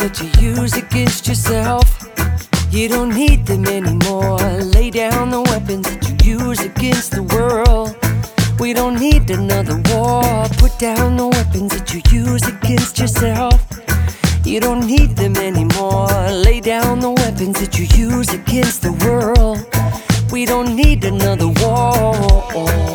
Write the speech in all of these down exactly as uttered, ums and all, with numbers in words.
that you use against yourself. You don't need them anymore. Lay down the weapons that you use against the world. We don't need another war. Put down the weapons that you use against yourself. You don't need them anymore. Lay down the weapons that you use against the world. We don't need another war.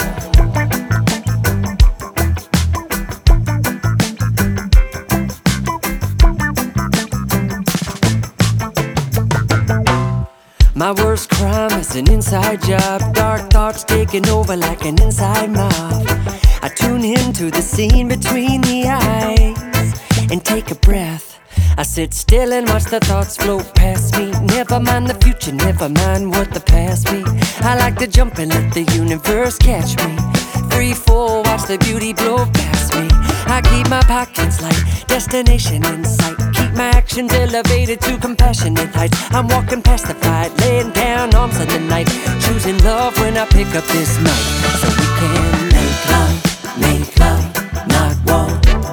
My worst crime is an inside job. Dark thoughts taking over like an inside mob. I tune into the scene between the eyes and take a breath. I sit still and watch the thoughts float past me. Never mind the future, never mind what the past be. I like to jump and let the universe catch me. Free fall, watch the beauty blow past me. I keep my pockets light, destination in sight. Keep my actions elevated to compassionate heights. I'm walking past the fight, laying down arms in the night. Choosing love when I pick up this mic. So we can make love, make love, not war.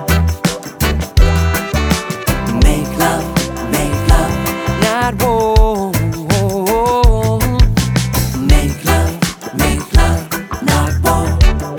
Make love, make love, not war. Make love, make love, not war.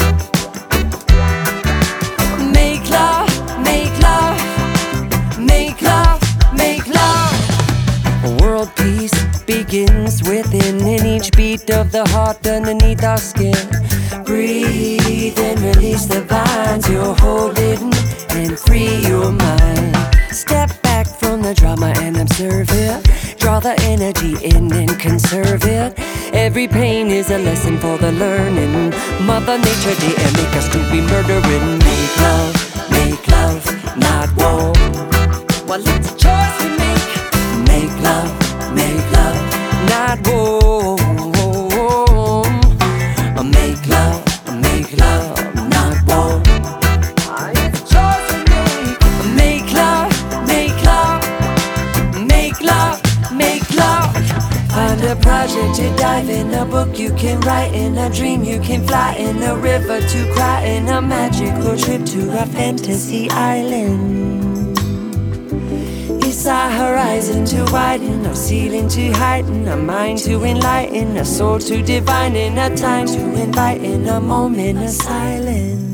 Make love, make love, make love, make love. World peace begins within, in each beat of the heart underneath our skin. Breathe and release the vines. You're holding and free your mind. Step back from the drama and observe it. Draw the energy in and conserve it. Every pain is a lesson for the learning. Mother Nature didn't make us to be murdering. Make love, make love, not war. Well, it's a choice we make. Make love, make love, not war. Make love, make love, not war. It's a choice we make. Make love, make love, make love, make love. Find a project to dive in, a book you can write in, a dream you can fly in, a river to cry in, a magical trip to a fantasy island. It's our horizon to widen, our ceiling to heighten, a mind to enlighten, a soul to divine, in a time to invite, in a moment of silence.